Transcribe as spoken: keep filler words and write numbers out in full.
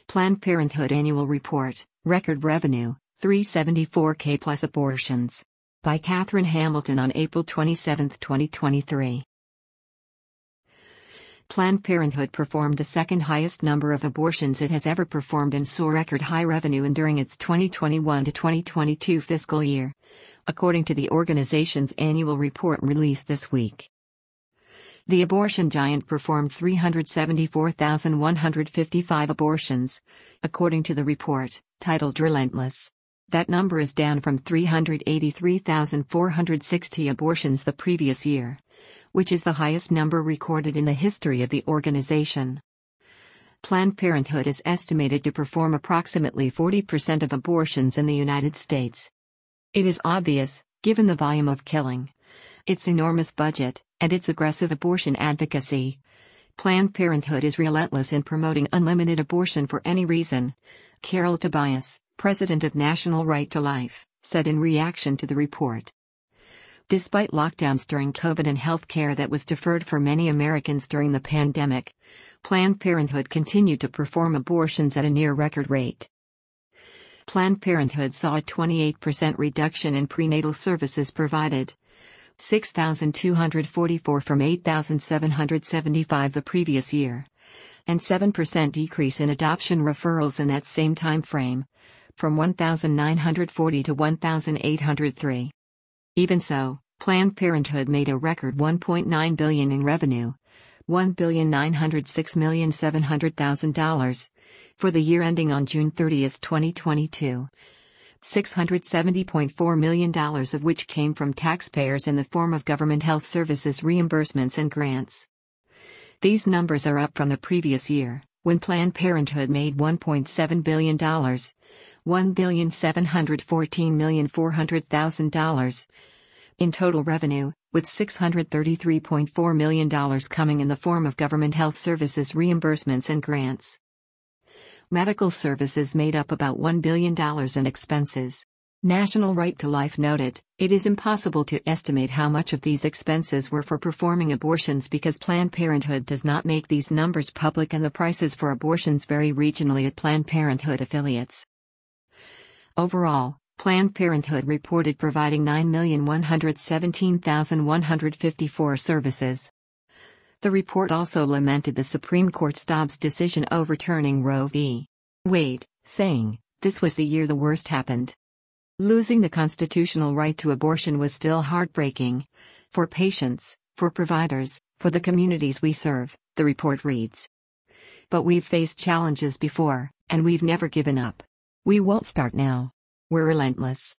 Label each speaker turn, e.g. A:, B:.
A: Planned Parenthood Annual Report, Record Revenue, three hundred seventy-four K plus abortions. By Catherine Hamilton on April twenty-seventh, twenty twenty-three. Planned Parenthood performed the second highest number of abortions it has ever performed and saw record high revenue in during its twenty twenty-one to twenty twenty-two fiscal year, according to the organization's annual report released this week. The abortion giant performed three hundred seventy-four thousand one hundred fifty-five abortions, according to the report, titled Relentless. That number is down from three hundred eighty-three thousand four hundred sixty abortions the previous year, which is the highest number recorded in the history of the organization. Planned Parenthood is estimated to perform approximately forty percent of abortions in the United States. It is obvious, given the volume of killing, its enormous budget, and its aggressive abortion advocacy. Planned Parenthood is relentless in promoting unlimited abortion for any reason, Carol Tobias, president of National Right to Life, said in reaction to the report. Despite lockdowns during COVID and health care that was deferred for many Americans during the pandemic, Planned Parenthood continued to perform abortions at a near-record rate. Planned Parenthood saw a twenty-eight percent reduction in prenatal services provided, six thousand two hundred forty-four from eight thousand seven hundred seventy-five the previous year, and seven percent decrease in adoption referrals in that same time frame, from one thousand nine hundred forty to one thousand eight hundred three. Even so, Planned Parenthood made a record one point nine billion dollars in revenue, one billion nine hundred six million seven hundred thousand dollars, for the year ending on June thirtieth, twenty twenty-two. six hundred seventy point four million dollars of which came from taxpayers in the form of government health services reimbursements and grants. These numbers are up from the previous year, when Planned Parenthood made one point seven billion dollars, one billion seven hundred fourteen million four hundred thousand dollars, in total revenue, with six hundred thirty-three point four million dollars coming in the form of government health services reimbursements and grants. Medical services made up about one billion dollars in expenses. National Right to Life noted, "It is impossible to estimate how much of these expenses were for performing abortions because Planned Parenthood does not make these numbers public and the prices for abortions vary regionally at Planned Parenthood affiliates." Overall, Planned Parenthood reported providing nine million one hundred seventeen thousand one hundred fifty-four services. The report also lamented the Supreme Court's Dobbs decision overturning Roe v. Wade, saying, "This was the year the worst happened." Losing the constitutional right to abortion was still heartbreaking. For patients, for providers, for the communities we serve, the report reads. But we've faced challenges before, and we've never given up. We won't start now. We're relentless.